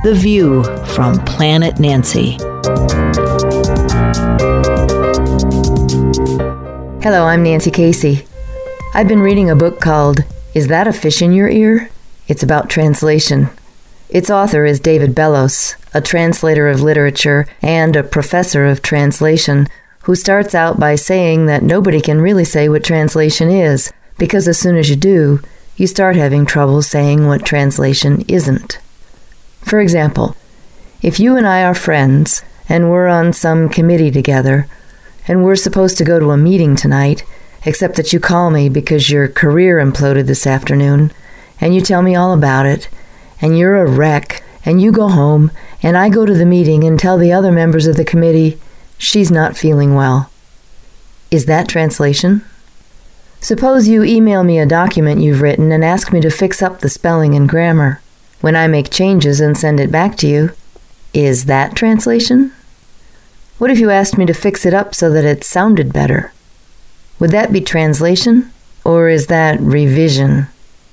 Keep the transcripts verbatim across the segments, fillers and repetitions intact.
The View from Planet Nancy. Hello, I'm Nancy Casey. I've been reading a book called Is That a Fish in Your Ear? It's about translation. Its author is David Bellos, a translator of literature and a professor of translation, who starts out by saying that nobody can really say what translation is, because as soon as you do, you start having trouble saying what translation isn't. For example, if you and I are friends, and we're on some committee together, and we're supposed to go to a meeting tonight, except that you call me because your career imploded this afternoon, and you tell me all about it, and you're a wreck, and you go home, and I go to the meeting and tell the other members of the committee, she's not feeling well. Is that translation? Suppose you email me a document you've written and ask me to fix up the spelling and grammar. When I make changes and send it back to you, is that translation? What if you asked me to fix it up so that it sounded better? Would that be translation, or is that revision?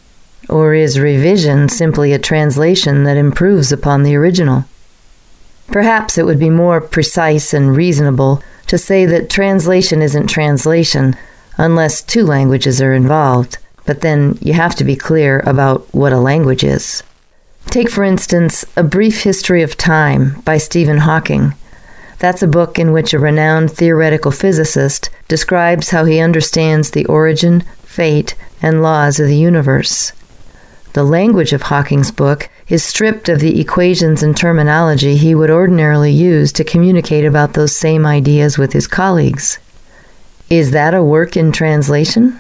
Or is revision simply a translation that improves upon the original? Perhaps it would be more precise and reasonable to say that translation isn't translation unless two languages are involved, but then you have to be clear about what a language is. Take, for instance, A Brief History of Time by Stephen Hawking. That's a book in which a renowned theoretical physicist describes how he understands the origin, fate, and laws of the universe. The language of Hawking's book is stripped of the equations and terminology he would ordinarily use to communicate about those same ideas with his colleagues. Is that a work in translation?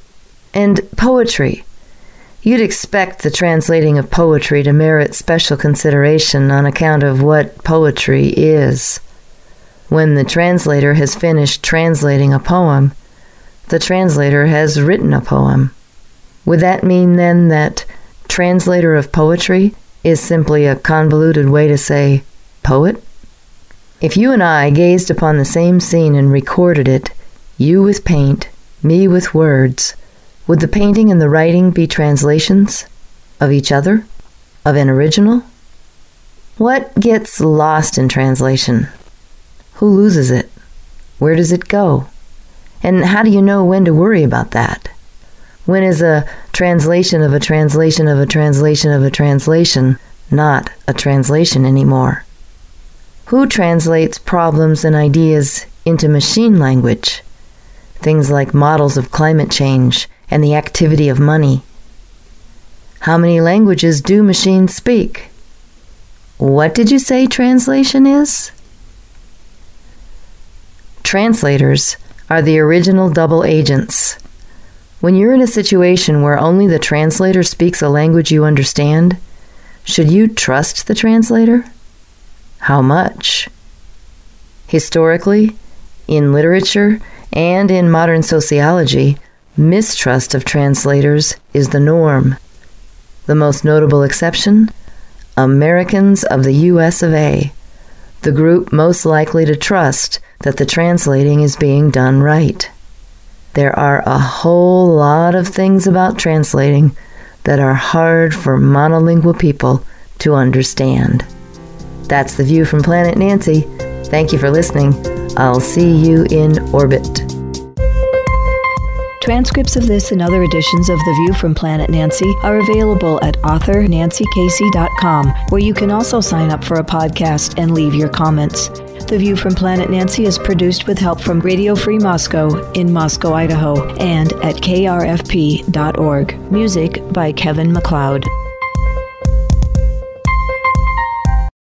And poetry. You'd expect the translating of poetry to merit special consideration on account of what poetry is. When the translator has finished translating a poem, the translator has written a poem. Would that mean then that translator of poetry is simply a convoluted way to say poet? If you and I gazed upon the same scene and recorded it, you with paint, me with words, would the painting and the writing be translations of each other, of an original? What gets lost in translation? Who loses it? Where does it go? And how do you know when to worry about that? When is a translation of a translation of a translation of a translation not a translation anymore? Who translates problems and ideas into machine language? Things like models of climate change and the activity of money. How many languages do machines speak? What did you say translation is? Translators are the original double agents. When you're in a situation where only the translator speaks a language you understand, should you trust the translator? How much? Historically, in literature, and in modern sociology, mistrust of translators is the norm. The most notable exception? Americans of the U S of A, the group most likely to trust that the translating is being done right. There are a whole lot of things about translating that are hard for monolingual people to understand. That's The View from Planet Nancy. Thank you for listening. I'll see you in orbit. Transcripts of this and other editions of The View from Planet Nancy are available at author nancy casey dot com, where you can also sign up for a podcast and leave your comments. The View from Planet Nancy is produced with help from Radio Free Moscow in Moscow, Idaho, and at k r f p dot org. Music by Kevin MacLeod.